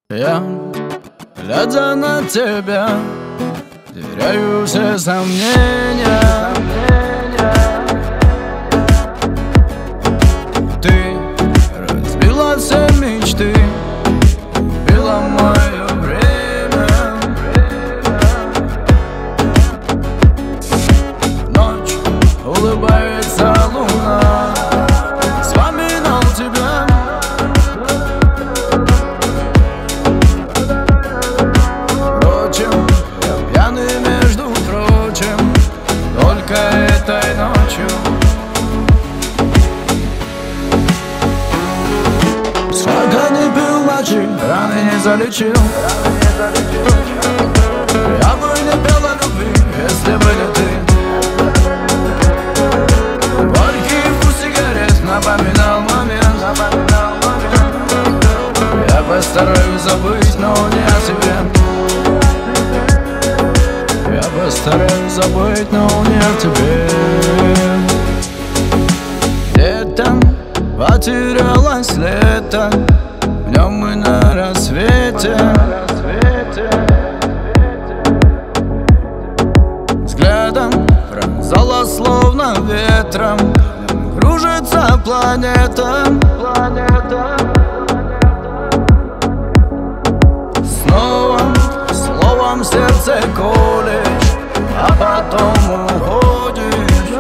Я, глядя на тебя, теряю все сомнения. Ты разбила все мечты, убила мое время. Ночь, улыбается луна, вспоминал тебя. Впрочем, я пьяный, между прочим, только этой ночью. Сколько не пил ночи, раны не залечил. Я бы не пел о любви, если бы не ты. Горький вкус сигарет напоминал момент. Я постараюсь забыть, но не о себе. Я постараюсь забыть, но не о тебе. Летом потерялось лето, в нем мы на рассвете. Взглядом пронзала словно ветром, кружится планета. Снова словом сердце колешь, а потом уходишь.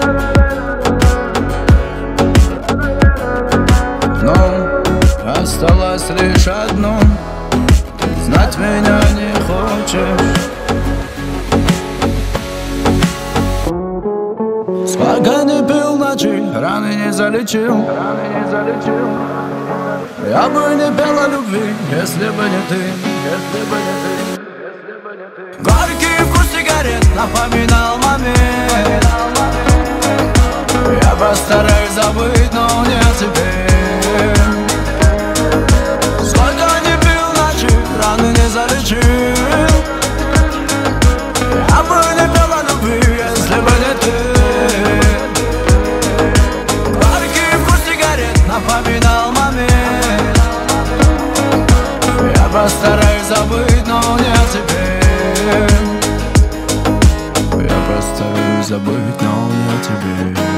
Но осталось лишь одно: ты знать меня не хочешь. Сколько не пил ночи, раны не залечил. Я бы не пел о любви, если бы не ты. Горький вкус сигарет напоминал момент. Я постараюсь забыть, но не о тебе. Сколько не пил ночи, раны не залечил. Я бы не пел о любви, если бы не ты. Горький вкус сигарет напоминал момент. Я постараюсь забыть, но не о тебе. Я постараюсь забыть, но не о тебе.